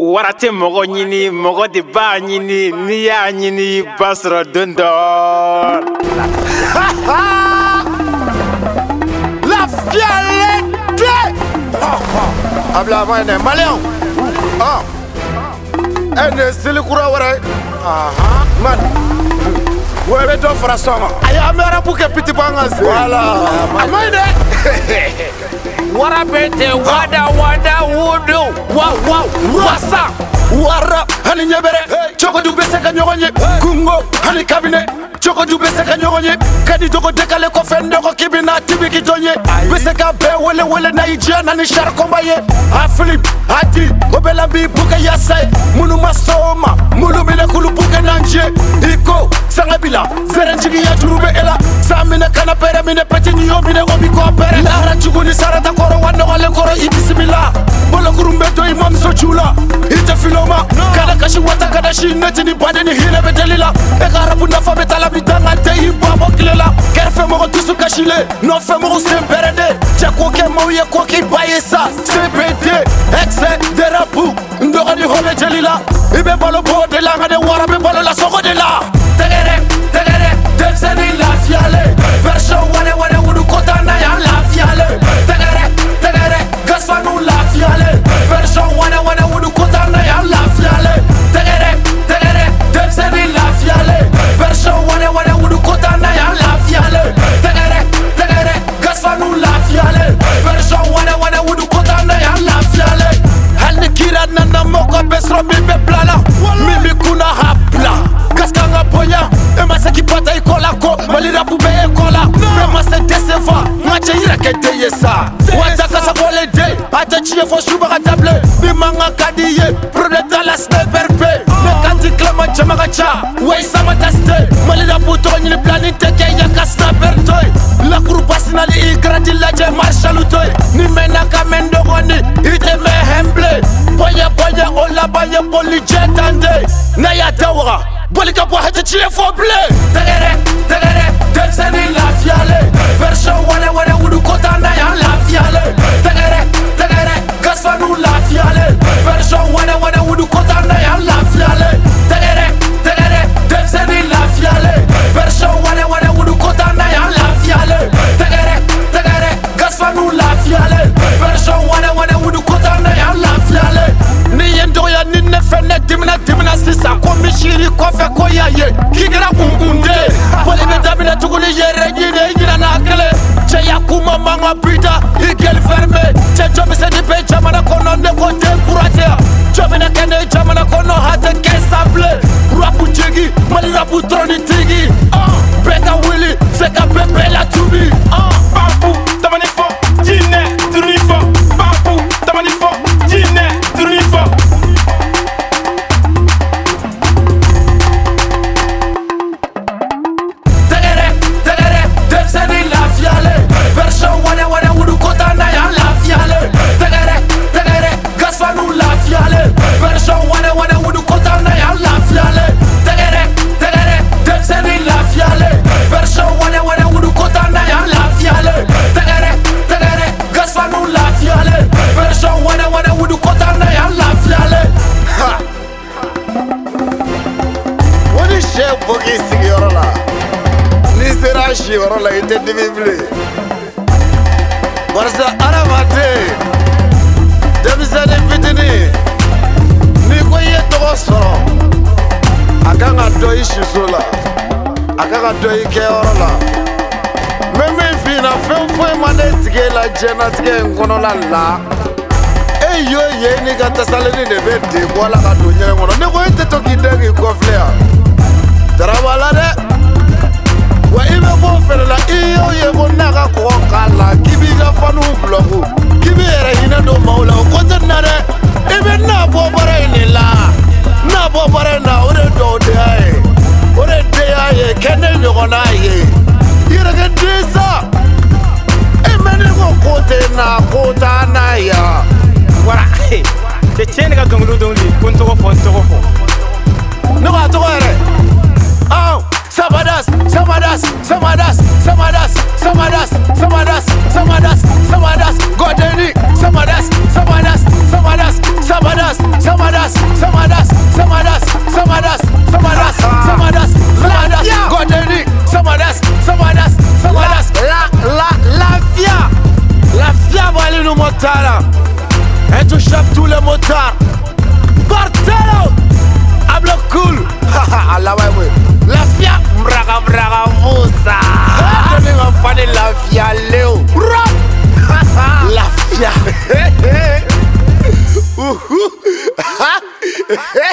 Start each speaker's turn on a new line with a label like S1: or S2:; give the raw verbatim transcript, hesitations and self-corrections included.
S1: wara tɛ mɔgɔ ɲini mɔgɔ de b'a ɲini n'i y'a ɲini i b'a sɔrɔ don dɔ.
S2: Lafialité. Abla amane Malien. Ah. Ene silikura wara. Aha. Man. Webe do frasoma. Aya mera buke piti banga. Voilà. Amane.
S3: Wara bete wada wada wudu. Wow wow.
S2: Wasa. Wara hani nyebere. Choko du beseka nyonye. Kungo hani kabine. Choko du beseka nyonye. Kadi dogo dekale ko fendo ko kibina tibiki tonye. Beseka be wele wele na ijana ni shar kombaye. A Philip ati obela bi buka yasai. Munu masoma. Munu mine kulu buka nanje. Iko sangabila. Zerenjigi ya turube ela. Samine kana pere mine peti niyo mine obi ko pere. Lara chuguni sarata koro wano wale koro ibisimila. Bolo kurumbeto imam sochula. Ite filoma. Kada kashi wata kada shi neti ni bade ni hile betelila. Eka rabu nafa betala bitanga te hibabo kilela. Kerfe mogo tusu kashile. No fe mogo semperede. Jako ke mauye kwa ki baye sa. C B D. Exe derapu. Ndoga ni hole jelila. Ibe balo bo de la ngade wara be balo la soko de la. Tegere, tegere. Demseni la fiale. Versho wane wane wudu kota na ya la fiale. Tegere, tegere. Gasfanu la fiale. Versho wane wane wudu kota na ya la fiale. Tegere, tegere. Demseni la fiale. Versho wane wane wudu kota na ya la fiale. Tegere, tegere. Gasfanu la fiale. Versho wane wane wudu kota na ya la fiale. Halni kira nana moko besro mimbe plana. Mimi kuna hapla. Gaskanga ponya. Ema seki pata ikola ko. Malira pube ekola. Frema se deseva. Mache ira kete yesa. Wata kasa bole de. Ata chie fo shuba katable. Bimanga kadiye. Proleta la sniper pe. Nekati klama chamaga cha. Wey sama taste. Malira puto nyili plani teke yaka sniper toy. La grupa sinali igradi laje marshalu toy. Ni mena kamendo goni. Ite me hemble. Boya boya ola baya boli jetande. Na ya dawra. Boli kapwa hete chie fo ble. Tegere, tegere. Demseni la fiale. Versho wane wane wudu kota na ya la fiale. Tegere, tegere. Gasfanu la fiale. Versho wane wane wudu kota na ya la fiale. Tegere, tegere. Demseni la fiale. Versho wane wane wudu kota na ya la fiale. Tegere, tegere. Gasfanu la fiale. Versho wane wane wudu kota na ya la fiale. Ni yendo ya ni nefene dimina dimina sisa ko mishiri kofe ko yaye kigira ungunde pole be dabina tuguli yere nyine nyina na kele che yakuma manga pita igel ferme che jobi se di pe jamana kono ne ko décourager jobi na kene jamana kono hate kesable rapu jigi mali rapu troni tigi ah beta willy se ka pepe la tubi ah
S1: Babu tamani fo jine tuni fo babu tamani fo jine tuni fo.
S2: Versho wane wane wudu kota na ya la fiale. Tegere, tegere. Gasfanu la fiale. Versho wane wane wudu kota na ya la fiale. Tegere, tegere. Demseni la fiale. Versho wane wane wudu kota na ya la fiale. Tegere, tegere. Gasfanu la fiale. Versho wane wane wudu kota na ya la fiale. Ha. Wani chef bogi sigiyoro la. Ni sera shiyoro la ite divible. Barza aramate Demisani fitini Ni ko ye togo soro Aka nga do ishi sola Aka nga do ike oro la Meme fina fen fwe mane tige la jena tige nkono la la E yo ye ni ka tasaleni ne be de kwa la ka do nye nkono Ni ko ye te toki degi kwa flea Tarabala de Wa ibe ko fele la iyo ye ko naga ko kala kibi ga fanu blogu kibi ere hina do maula ko tanare ibe na bo bare ni la na bo bare na ore do de ai ore de ai kene nyogo na ye ire ga disa e meni ko ko te na ko ta na ya
S1: Wara te chene ga donglu dongli kunto ko fon to ko fo.
S2: no ga to ere oh Samadas, Samadas, Samadas, Samadas, Samadas, Samadas, Samadas, Samadas, Godeni, Samadas, Samadas, Samadas, Samadas. Samadas, Samadas, Samadas, Samadas, Samadas, Samadas, Samadas, Samadas, Godeni, Samadas, Samadas, Samadas.
S3: La, la, la via. La via va aller nous motards. Intouchable tous les motards. Bartelo. Hablo cool. Allah ouais ouais. La via. Mbraga mbraga musa. Donnez un fan de la via Léo. La via.